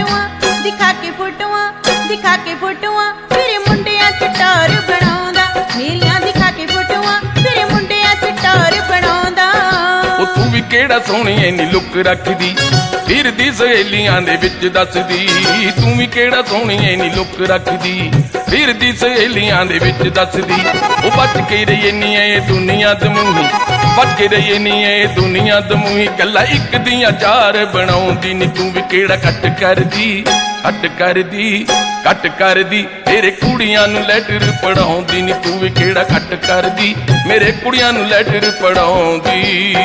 फोटोआं दिखा के फोटोआं तेरे मुंडियां च टौर बनाउंदा मेरियां दिखा के फोटोआं तेरे मुंडियां च टौर बनाउंदा। ओ तू भी केड़ा सोहणी इन्नी लुक रखदी फिरदी सहेलियां दे विच दसदी तू भी केड़ा सोहणी इन्नी लुक रखदी फिरदी सहेलियां दे विच दसदी ओ बच के रही नी ए दुनिया दमूही बच के रही नी ए दुनिया दमूही गल्ला इक दियां चार बनाउंदी नी तू भी केड़ा कट कर दी मेरे कुड़ियां नूं लैटर पढ़ाउंदी नी तू भी केड़ा कट कर दी मेरे कुड़ियां नूं लैटर पढ़ाउंदी।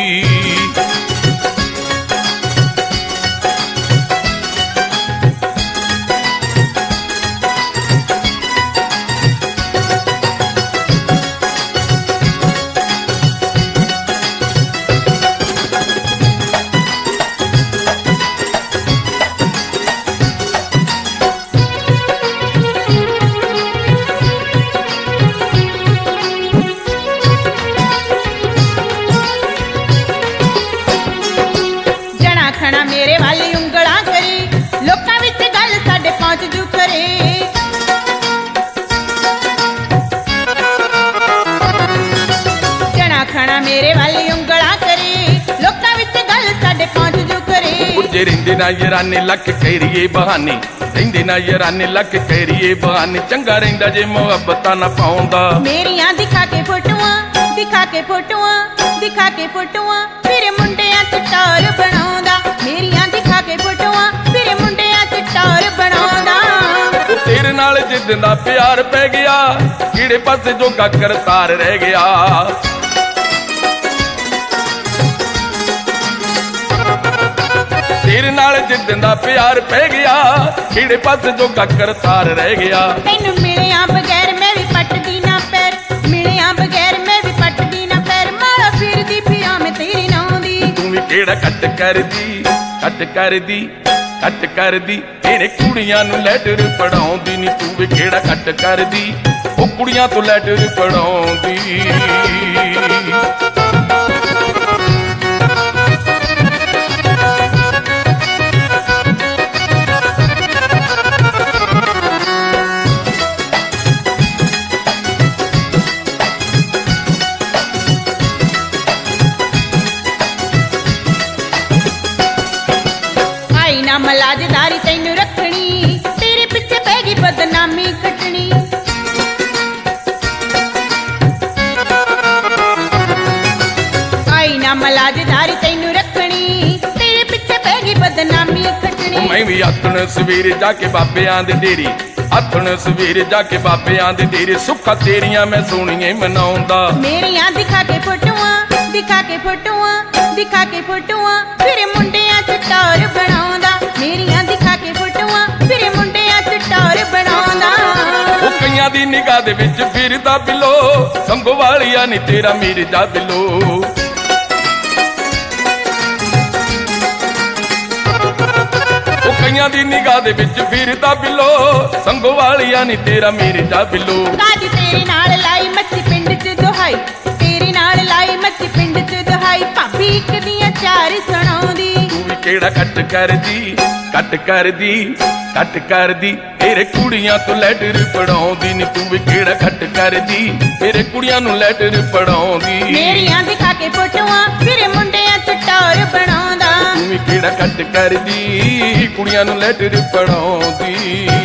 मेरे वाली उंगलां करे लोकां विच गल साडे पहुंच जू करे जना खाना मेरे वाली उंगलां करे लोकां विच गल साडे पहुंच जू करे। जे रिंदे ना यराने लख करिए बहाने रिंदे ना यराने लख करिए बहाने चंगा रहिंदा जे मुहब्बतां ना पाउंदा मेरियां दिखा के फोटोआं तेरे मुंडियां च टौर बनाउंदा मेरियां दिखा के फोटोआं तेरे मुंडियां च टौर बनाउंदा। तेरे नाल जिद्द दा प्यार पै गया किड़े पासे जोगा करतार रह गया तेरे नाल जिद्द दा प्यार पै गया किड़े पासे जोगा करतार रह गया। तैनू मिलिया बगैर मैं भी पटदी ना पैर मिलिया बगैर मैं भी पटदी ना पैर मारा फिरदी फिरां मैं तेरी नां दी तू भी केड़ा कट कर दी तेरे कुड़ियां नूं लैटर पढ़ाउंदी नी तू भी केड़ा कट कर दी ओ कुड़ियां तो लैटर पढ़ाउंदी। ना मलाजदारी तैनू रखनी तेरे पिछे पैगी बदनामी कटनी आई ना मलाजदारी तैनू रखनी तेरे पिछे पैगी बदनामी कटनी। मैं भी आथण सवेरे जाके बाबेआं दे डेरी आथण सवेरे जाके बाबेआं दे डेरी सुखा तेरियां मैं सोहणीए मनाउंदा मेरियां दिखा के फोटोआं तेरे मुंडियां च टौर बनाउंदा मेरियां दिखा के फोटोआं तेरे मुंडियां च टौर बनाउंदा। ओ कईयां दी निगाह दे विच फिरदा बिलो संगो वालिया नी तेरा मिर्जा बिलो ओ कईयां दी निगाह दे विच फिरदा बिलो संगो वालिया नी तेरा मिर्जा बिलो। गाज तेरे नाल लाई मच्छी पिंड च दुहाई तेरे नाल लाई मच्छी पिंड च दुहाई भाभी इक दियां चार सुणाउंदी तू भी केड़ा कट कर दी तेरे कुड़ियां तो लैटर पढ़ाउंदी नी तू भी केड़ा कट कर दी तेरे कुड़ियां नूं लैटर पढ़ाउंदी। मेरियां दिखा के फोटोआं तेरे मुंडियां च टौर बनाउंदा तू भी केड़ा कट कर दी कुड़ियां नूं लैटर पढ़ाउंदी।